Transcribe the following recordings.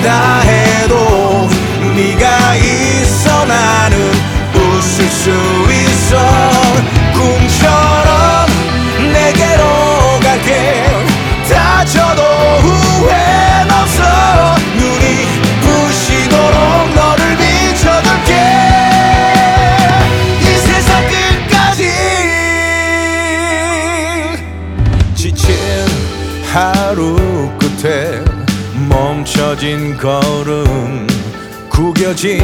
바뀐다 해도 네가 있어 나는 웃을 수 있어. 꿈처럼 내게로 갈게. 다쳐도 후회는 없어. 눈이 부시도록 너를 비춰줄게. 이 세상 끝까지. 지친 하루 끝에 멈춰진 걸음, 구겨진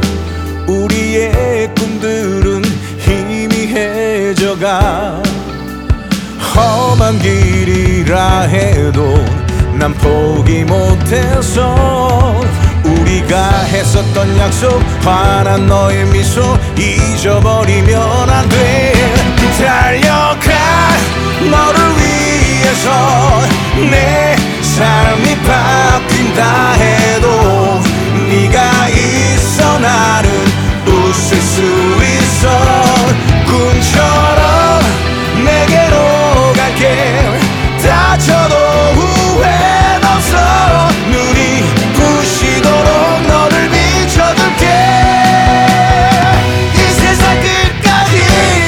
우리의 꿈들은 희미해져가. 험한 길이라 해도 난 포기 못해서 우리가 했었던 약속, 환한 너의 미소 잊어버리면 안 돼. 달려가 너를 위해서 내 삶이 바뀐다 해도 네가 있어 나는 웃을 수 있어. 꿈처럼 내게로 갈게. 다쳐도 후회는 없어. 눈이 부시도록 너를 비춰줄게. 이 세상 끝까지.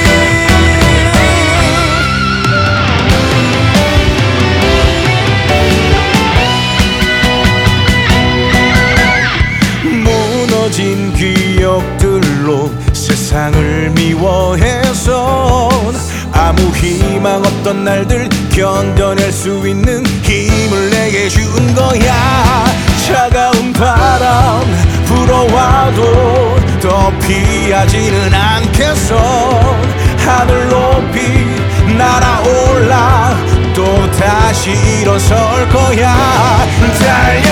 무너진 기억들로 세상을 미워해서 아무 희망 없던 날들 견뎌낼 수 있는 힘을 내게 준 거야. 차가운 바람 불어와도 더 피하지는 않겠어. 하늘 높이 날아올라 또 다시 일어설 거야. 달려